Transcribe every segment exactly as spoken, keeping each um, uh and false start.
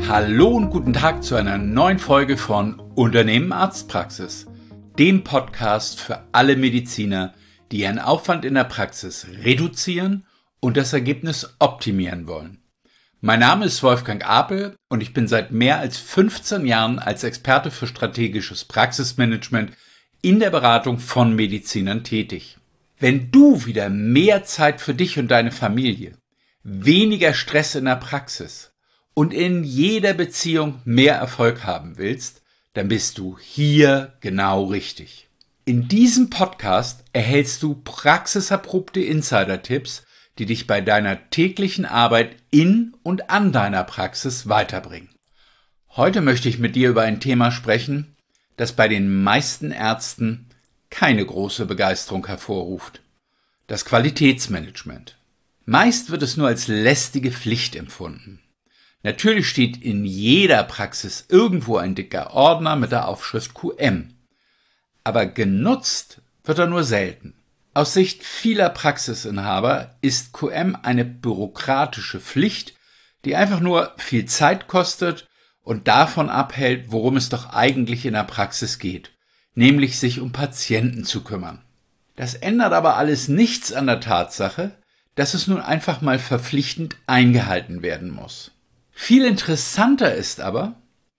Hallo und guten Tag zu einer neuen Folge von Unternehmen Arztpraxis, dem Podcast für alle Mediziner, die ihren Aufwand in der Praxis reduzieren und das Ergebnis optimieren wollen. Mein Name ist Wolfgang Apel und ich bin seit mehr als fünfzehn Jahren als Experte für strategisches Praxismanagement in der Beratung von Medizinern tätig. Wenn du wieder mehr Zeit für dich und deine Familie, weniger Stress in der Praxis und in jeder Beziehung mehr Erfolg haben willst, dann bist du hier genau richtig. In diesem Podcast erhältst du praxiserprobte Insider-Tipps, die dich bei deiner täglichen Arbeit in und an deiner Praxis weiterbringen. Heute möchte ich mit dir über ein Thema sprechen, das bei den meisten Ärzten keine große Begeisterung hervorruft: das Qualitätsmanagement. Meist wird es nur als lästige Pflicht empfunden. Natürlich steht in jeder Praxis irgendwo ein dicker Ordner mit der Aufschrift Q M. Aber genutzt wird er nur selten. Aus Sicht vieler Praxisinhaber ist Q M eine bürokratische Pflicht, die einfach nur viel Zeit kostet und davon abhält, worum es doch eigentlich in der Praxis geht, nämlich sich um Patienten zu kümmern. Das ändert aber alles nichts an der Tatsache, dass es nun einfach mal verpflichtend eingehalten werden muss. Viel interessanter ist aber,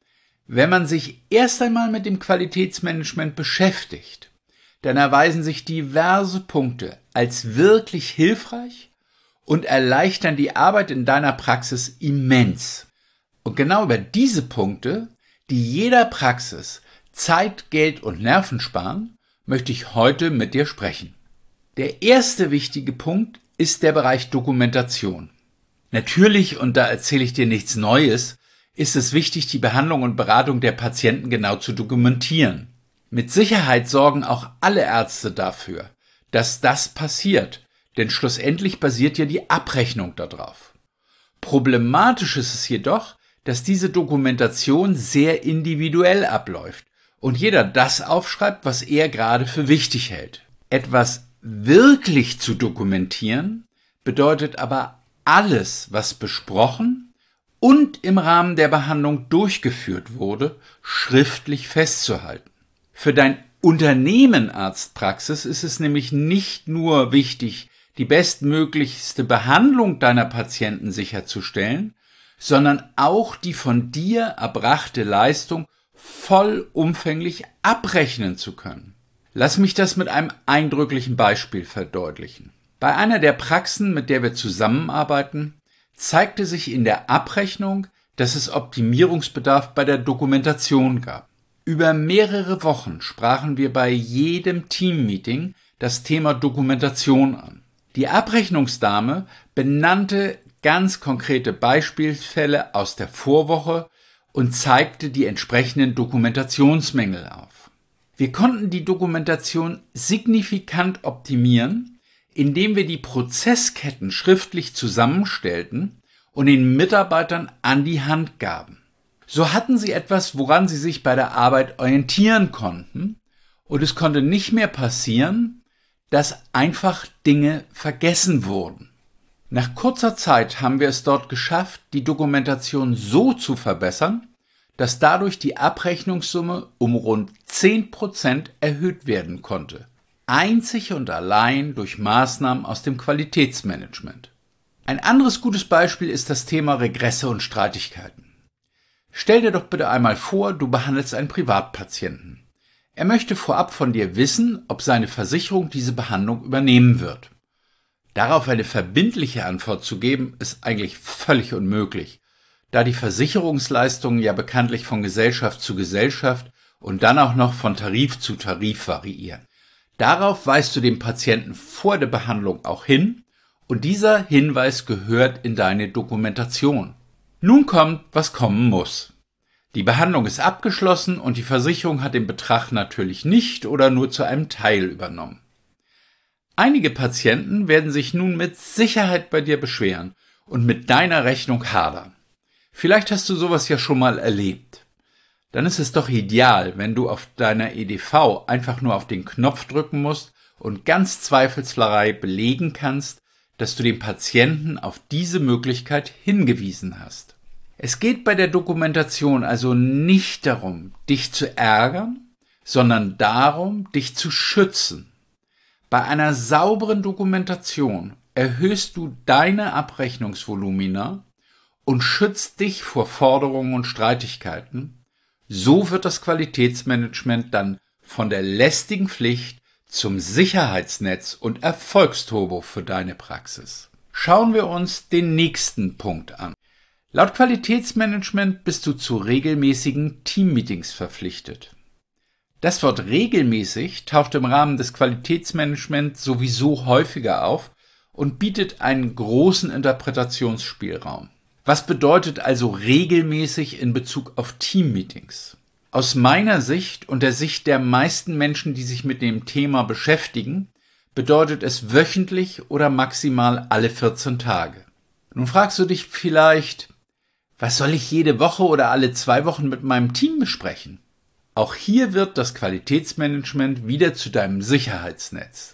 wenn man sich erst einmal mit dem Qualitätsmanagement beschäftigt, dann erweisen sich diverse Punkte als wirklich hilfreich und erleichtern die Arbeit in deiner Praxis immens. Und genau über diese Punkte, die jeder Praxis Zeit, Geld und Nerven sparen, möchte ich heute mit dir sprechen. Der erste wichtige Punkt ist der Bereich Dokumentation. Natürlich, und da erzähle ich dir nichts Neues, ist es wichtig, die Behandlung und Beratung der Patienten genau zu dokumentieren. Mit Sicherheit sorgen auch alle Ärzte dafür, dass das passiert, denn schlussendlich basiert ja die Abrechnung darauf. Problematisch ist es jedoch, dass diese Dokumentation sehr individuell abläuft und jeder das aufschreibt, was er gerade für wichtig hält. Etwas wirklich zu dokumentieren bedeutet aber alles, was besprochen und im Rahmen der Behandlung durchgeführt wurde, schriftlich festzuhalten. Für dein Unternehmen Arztpraxis ist es nämlich nicht nur wichtig, die bestmöglichste Behandlung deiner Patienten sicherzustellen, sondern auch die von dir erbrachte Leistung vollumfänglich abrechnen zu können. Lass mich das mit einem eindrücklichen Beispiel verdeutlichen. Bei einer der Praxen, mit der wir zusammenarbeiten, zeigte sich in der Abrechnung, dass es Optimierungsbedarf bei der Dokumentation gab. Über mehrere Wochen sprachen wir bei jedem Teammeeting das Thema Dokumentation an. Die Abrechnungsdame benannte ganz konkrete Beispielsfälle aus der Vorwoche und zeigte die entsprechenden Dokumentationsmängel auf. Wir konnten die Dokumentation signifikant optimieren, indem wir die Prozessketten schriftlich zusammenstellten und den Mitarbeitern an die Hand gaben. So hatten sie etwas, woran sie sich bei der Arbeit orientieren konnten, und es konnte nicht mehr passieren, dass einfach Dinge vergessen wurden. Nach kurzer Zeit haben wir es dort geschafft, die Dokumentation so zu verbessern, dass dadurch die Abrechnungssumme um rund zehn Prozent erhöht werden konnte. Einzig und allein durch Maßnahmen aus dem Qualitätsmanagement. Ein anderes gutes Beispiel ist das Thema Regresse und Streitigkeiten. Stell dir doch bitte einmal vor, du behandelst einen Privatpatienten. Er möchte vorab von dir wissen, ob seine Versicherung diese Behandlung übernehmen wird. Darauf eine verbindliche Antwort zu geben, ist eigentlich völlig unmöglich, da die Versicherungsleistungen ja bekanntlich von Gesellschaft zu Gesellschaft und dann auch noch von Tarif zu Tarif variieren. Darauf weist du dem Patienten vor der Behandlung auch hin und dieser Hinweis gehört in deine Dokumentation. Nun kommt, was kommen muss. Die Behandlung ist abgeschlossen und die Versicherung hat den Betrag natürlich nicht oder nur zu einem Teil übernommen. Einige Patienten werden sich nun mit Sicherheit bei dir beschweren und mit deiner Rechnung hadern. Vielleicht hast du sowas ja schon mal erlebt. Dann ist es doch ideal, wenn du auf deiner E D V einfach nur auf den Knopf drücken musst und ganz zweifelsfrei belegen kannst, dass du den Patienten auf diese Möglichkeit hingewiesen hast. Es geht bei der Dokumentation also nicht darum, dich zu ärgern, sondern darum, dich zu schützen. Bei einer sauberen Dokumentation erhöhst du deine Abrechnungsvolumina und schützt dich vor Forderungen und Streitigkeiten. So wird das Qualitätsmanagement dann von der lästigen Pflicht zum Sicherheitsnetz und Erfolgsturbo für deine Praxis. Schauen wir uns den nächsten Punkt an. Laut Qualitätsmanagement bist du zu regelmäßigen Teammeetings verpflichtet. Das Wort regelmäßig taucht im Rahmen des Qualitätsmanagements sowieso häufiger auf und bietet einen großen Interpretationsspielraum. Was bedeutet also regelmäßig in Bezug auf Teammeetings? Aus meiner Sicht und der Sicht der meisten Menschen, die sich mit dem Thema beschäftigen, bedeutet es wöchentlich oder maximal alle vierzehn Tage. Nun fragst du dich vielleicht, was soll ich jede Woche oder alle zwei Wochen mit meinem Team besprechen? Auch hier wird das Qualitätsmanagement wieder zu deinem Sicherheitsnetz.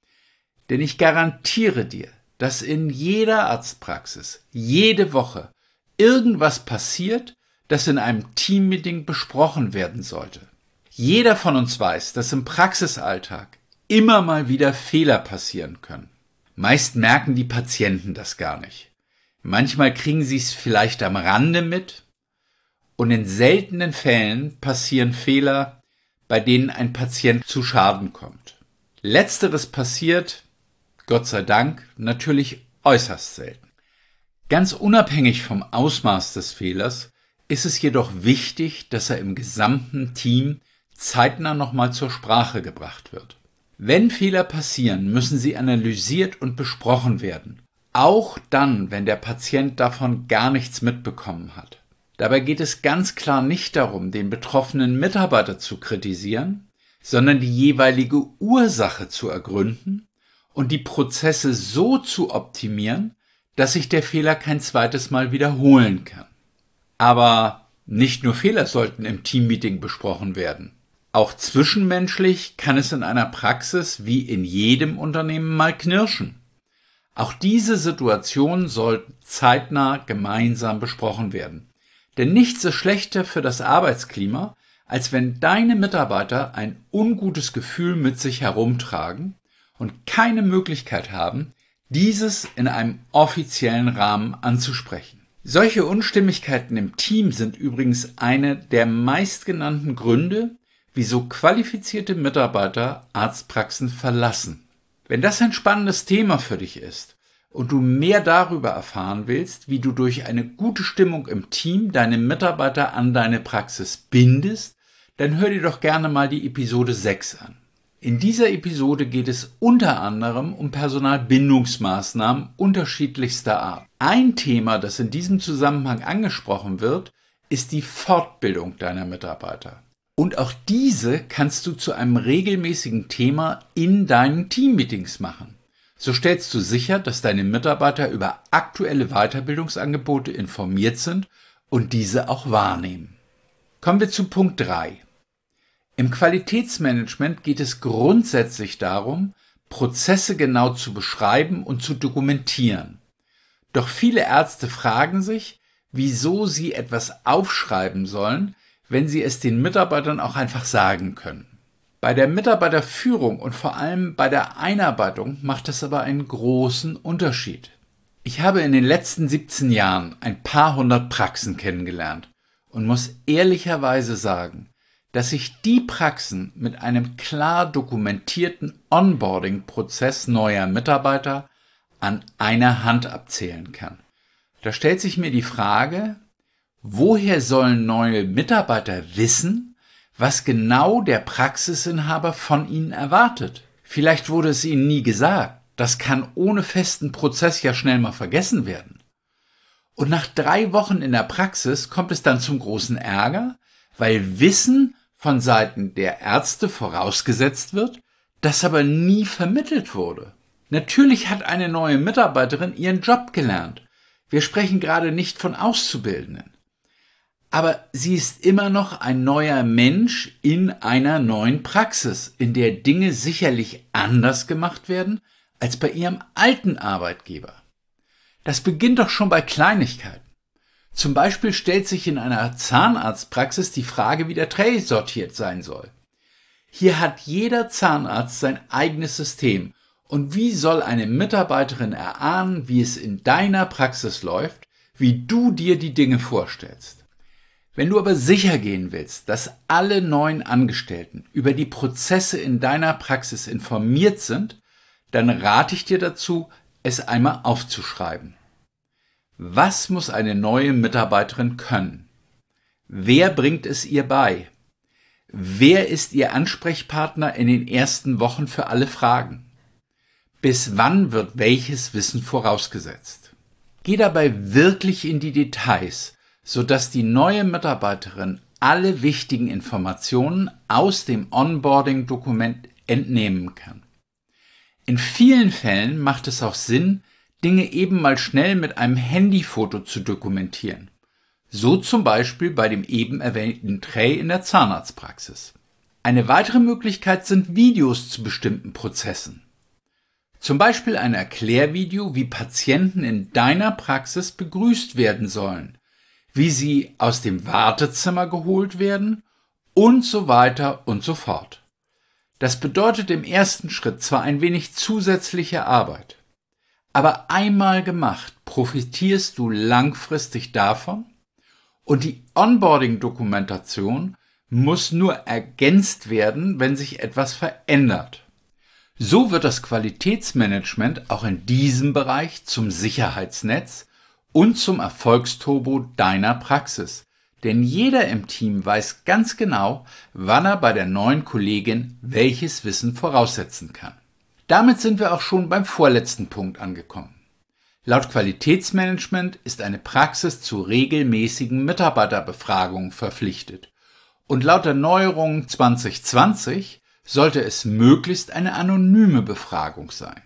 Denn ich garantiere dir, dass in jeder Arztpraxis jede Woche irgendwas passiert, das in einem Teammeeting besprochen werden sollte. Jeder von uns weiß, dass im Praxisalltag immer mal wieder Fehler passieren können. Meist merken die Patienten das gar nicht. Manchmal kriegen sie es vielleicht am Rande mit und in seltenen Fällen passieren Fehler, bei denen ein Patient zu Schaden kommt. Letzteres passiert, Gott sei Dank, natürlich äußerst selten. Ganz unabhängig vom Ausmaß des Fehlers ist es jedoch wichtig, dass er im gesamten Team zeitnah nochmal zur Sprache gebracht wird. Wenn Fehler passieren, müssen sie analysiert und besprochen werden. Auch dann, wenn der Patient davon gar nichts mitbekommen hat. Dabei geht es ganz klar nicht darum, den betroffenen Mitarbeiter zu kritisieren, sondern die jeweilige Ursache zu ergründen und die Prozesse so zu optimieren, dass sich der Fehler kein zweites Mal wiederholen kann. Aber nicht nur Fehler sollten im Teammeeting besprochen werden. Auch zwischenmenschlich kann es in einer Praxis wie in jedem Unternehmen mal knirschen. Auch diese Situation sollten zeitnah gemeinsam besprochen werden. Denn nichts ist schlechter für das Arbeitsklima, als wenn deine Mitarbeiter ein ungutes Gefühl mit sich herumtragen und keine Möglichkeit haben, dieses in einem offiziellen Rahmen anzusprechen. Solche Unstimmigkeiten im Team sind übrigens eine der meistgenannten Gründe, wieso qualifizierte Mitarbeiter Arztpraxen verlassen. Wenn das ein spannendes Thema für dich ist und du mehr darüber erfahren willst, wie du durch eine gute Stimmung im Team deine Mitarbeiter an deine Praxis bindest, dann hör dir doch gerne mal die Episode sechs an. In dieser Episode geht es unter anderem um Personalbindungsmaßnahmen unterschiedlichster Art. Ein Thema, das in diesem Zusammenhang angesprochen wird, ist die Fortbildung deiner Mitarbeiter. Und auch diese kannst du zu einem regelmäßigen Thema in deinen Teammeetings machen. So stellst du sicher, dass deine Mitarbeiter über aktuelle Weiterbildungsangebote informiert sind und diese auch wahrnehmen. Kommen wir zu Punkt drei. Im Qualitätsmanagement geht es grundsätzlich darum, Prozesse genau zu beschreiben und zu dokumentieren. Doch viele Ärzte fragen sich, wieso sie etwas aufschreiben sollen, wenn sie es den Mitarbeitern auch einfach sagen können. Bei der Mitarbeiterführung und vor allem bei der Einarbeitung macht es aber einen großen Unterschied. Ich habe in den letzten siebzehn Jahren ein paar hundert Praxen kennengelernt und muss ehrlicherweise sagen, dass ich die Praxen mit einem klar dokumentierten Onboarding-Prozess neuer Mitarbeiter an einer Hand abzählen kann. Da stellt sich mir die Frage, woher sollen neue Mitarbeiter wissen, was genau der Praxisinhaber von ihnen erwartet? Vielleicht wurde es ihnen nie gesagt. Das kann ohne festen Prozess ja schnell mal vergessen werden. Und nach drei Wochen in der Praxis kommt es dann zum großen Ärger, weil Wissen von Seiten der Ärzte vorausgesetzt wird, das aber nie vermittelt wurde. Natürlich hat eine neue Mitarbeiterin ihren Job gelernt. Wir sprechen gerade nicht von Auszubildenden. Aber sie ist immer noch ein neuer Mensch in einer neuen Praxis, in der Dinge sicherlich anders gemacht werden als bei ihrem alten Arbeitgeber. Das beginnt doch schon bei Kleinigkeiten. Zum Beispiel stellt sich in einer Zahnarztpraxis die Frage, wie der Tray sortiert sein soll. Hier hat jeder Zahnarzt sein eigenes System. Und wie soll eine Mitarbeiterin erahnen, wie es in deiner Praxis läuft, wie du dir die Dinge vorstellst? Wenn du aber sicher gehen willst, dass alle neuen Angestellten über die Prozesse in deiner Praxis informiert sind, dann rate ich dir dazu, es einmal aufzuschreiben. Was muss eine neue Mitarbeiterin können? Wer bringt es ihr bei? Wer ist ihr Ansprechpartner in den ersten Wochen für alle Fragen? Bis wann wird welches Wissen vorausgesetzt? Geh dabei wirklich in die Details, sodass die neue Mitarbeiterin alle wichtigen Informationen aus dem Onboarding-Dokument entnehmen kann. In vielen Fällen macht es auch Sinn, Dinge eben mal schnell mit einem Handyfoto zu dokumentieren. So zum Beispiel bei dem eben erwähnten Tray in der Zahnarztpraxis. Eine weitere Möglichkeit sind Videos zu bestimmten Prozessen. Zum Beispiel ein Erklärvideo, wie Patienten in deiner Praxis begrüßt werden sollen, wie sie aus dem Wartezimmer geholt werden und so weiter und so fort. Das bedeutet im ersten Schritt zwar ein wenig zusätzliche Arbeit, aber einmal gemacht profitierst du langfristig davon und die Onboarding-Dokumentation muss nur ergänzt werden, wenn sich etwas verändert. So wird das Qualitätsmanagement auch in diesem Bereich zum Sicherheitsnetz und zum Erfolgsturbo deiner Praxis. Denn jeder im Team weiß ganz genau, wann er bei der neuen Kollegin welches Wissen voraussetzen kann. Damit sind wir auch schon beim vorletzten Punkt angekommen. Laut Qualitätsmanagement ist eine Praxis zu regelmäßigen Mitarbeiterbefragungen verpflichtet. Und laut der Neuerung zwanzig zwanzig sollte es möglichst eine anonyme Befragung sein.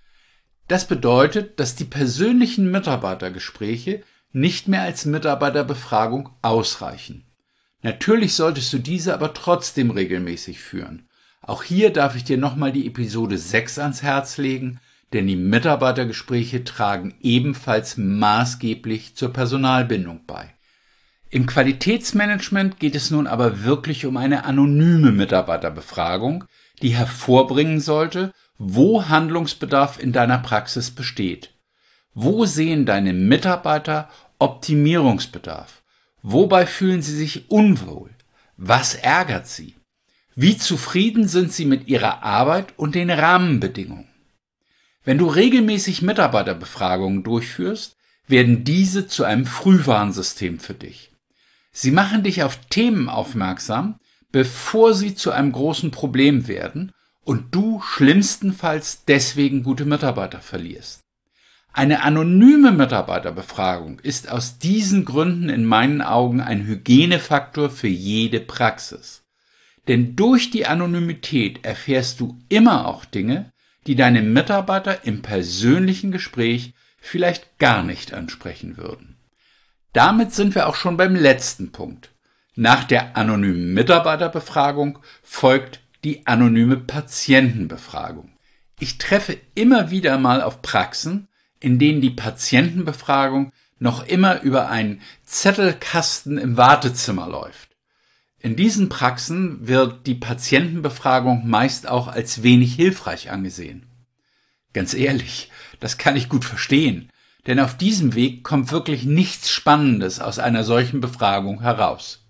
Das bedeutet, dass die persönlichen Mitarbeitergespräche nicht mehr als Mitarbeiterbefragung ausreichen. Natürlich solltest du diese aber trotzdem regelmäßig führen. Auch hier darf ich dir nochmal die Episode sechs ans Herz legen, denn die Mitarbeitergespräche tragen ebenfalls maßgeblich zur Personalbindung bei. Im Qualitätsmanagement geht es nun aber wirklich um eine anonyme Mitarbeiterbefragung, die hervorbringen sollte, wo Handlungsbedarf in deiner Praxis besteht. Wo sehen deine Mitarbeiter Optimierungsbedarf? Wobei fühlen sie sich unwohl? Was ärgert sie? Wie zufrieden sind sie mit ihrer Arbeit und den Rahmenbedingungen? Wenn du regelmäßig Mitarbeiterbefragungen durchführst, werden diese zu einem Frühwarnsystem für dich. Sie machen dich auf Themen aufmerksam, bevor sie zu einem großen Problem werden und du schlimmstenfalls deswegen gute Mitarbeiter verlierst. Eine anonyme Mitarbeiterbefragung ist aus diesen Gründen in meinen Augen ein Hygienefaktor für jede Praxis. Denn durch die Anonymität erfährst du immer auch Dinge, die deine Mitarbeiter im persönlichen Gespräch vielleicht gar nicht ansprechen würden. Damit sind wir auch schon beim letzten Punkt. Nach der anonymen Mitarbeiterbefragung folgt die anonyme Patientenbefragung. Ich treffe immer wieder mal auf Praxen, in denen die Patientenbefragung noch immer über einen Zettelkasten im Wartezimmer läuft. In diesen Praxen wird die Patientenbefragung meist auch als wenig hilfreich angesehen. Ganz ehrlich, das kann ich gut verstehen. Denn auf diesem Weg kommt wirklich nichts Spannendes aus einer solchen Befragung heraus.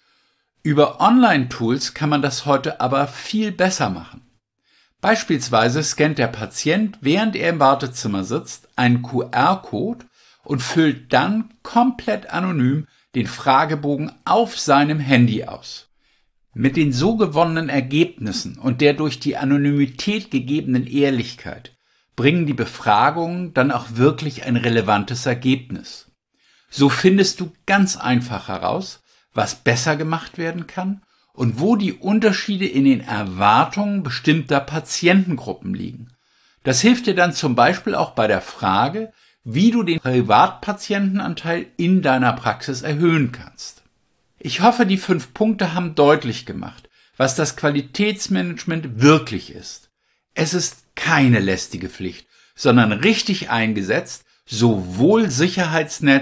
Über Online-Tools kann man das heute aber viel besser machen. Beispielsweise scannt der Patient, während er im Wartezimmer sitzt, einen Q R-Code und füllt dann komplett anonym den Fragebogen auf seinem Handy aus. Mit den so gewonnenen Ergebnissen und der durch die Anonymität gegebenen Ehrlichkeit bringen die Befragungen dann auch wirklich ein relevantes Ergebnis. So findest du ganz einfach heraus, was besser gemacht werden kann und wo die Unterschiede in den Erwartungen bestimmter Patientengruppen liegen. Das hilft dir dann zum Beispiel auch bei der Frage, wie du den Privatpatientenanteil in deiner Praxis erhöhen kannst. Ich hoffe, die fünf Punkte haben deutlich gemacht, was das Qualitätsmanagement wirklich ist. Es ist keine lästige Pflicht, sondern richtig eingesetzt, sowohl Sicherheitsnetz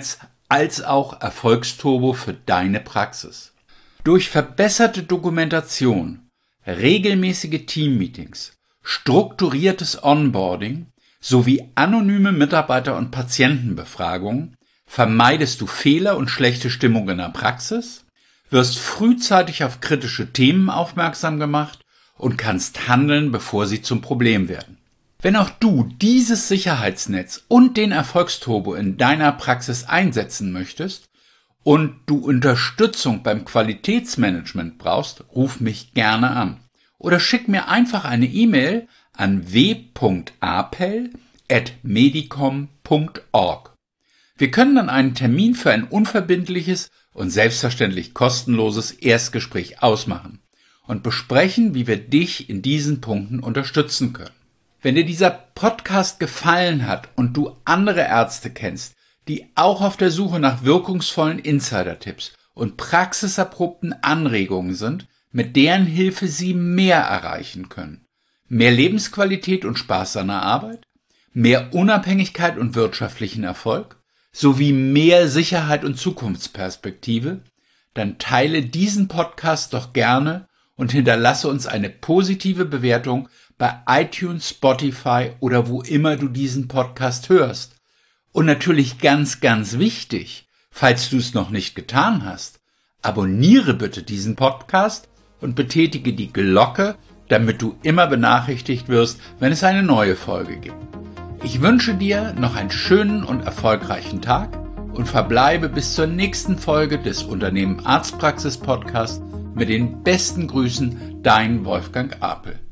als auch Erfolgsturbo für deine Praxis. Durch verbesserte Dokumentation, regelmäßige Teammeetings, strukturiertes Onboarding sowie anonyme Mitarbeiter- und Patientenbefragungen vermeidest du Fehler und schlechte Stimmung in der Praxis, wirst frühzeitig auf kritische Themen aufmerksam gemacht und kannst handeln, bevor sie zum Problem werden. Wenn auch du dieses Sicherheitsnetz und den Erfolgsturbo in deiner Praxis einsetzen möchtest und du Unterstützung beim Qualitätsmanagement brauchst, ruf mich gerne an oder schick mir einfach eine E-Mail an w punkt apel at medicom punkt org. Wir können dann einen Termin für ein unverbindliches und selbstverständlich kostenloses Erstgespräch ausmachen und besprechen, wie wir dich in diesen Punkten unterstützen können. Wenn dir dieser Podcast gefallen hat und du andere Ärzte kennst, die auch auf der Suche nach wirkungsvollen Insider-Tipps und praxiserprobten Anregungen sind, mit deren Hilfe sie mehr erreichen können, mehr Lebensqualität und Spaß an der Arbeit, mehr Unabhängigkeit und wirtschaftlichen Erfolg, sowie mehr Sicherheit und Zukunftsperspektive, dann teile diesen Podcast doch gerne und hinterlasse uns eine positive Bewertung bei iTunes, Spotify oder wo immer du diesen Podcast hörst. Und natürlich ganz, ganz wichtig, falls du es noch nicht getan hast, abonniere bitte diesen Podcast und betätige die Glocke, damit du immer benachrichtigt wirst, wenn es eine neue Folge gibt. Ich wünsche dir noch einen schönen und erfolgreichen Tag und verbleibe bis zur nächsten Folge des Unternehmen Arztpraxis Podcast mit den besten Grüßen, dein Wolfgang Apel.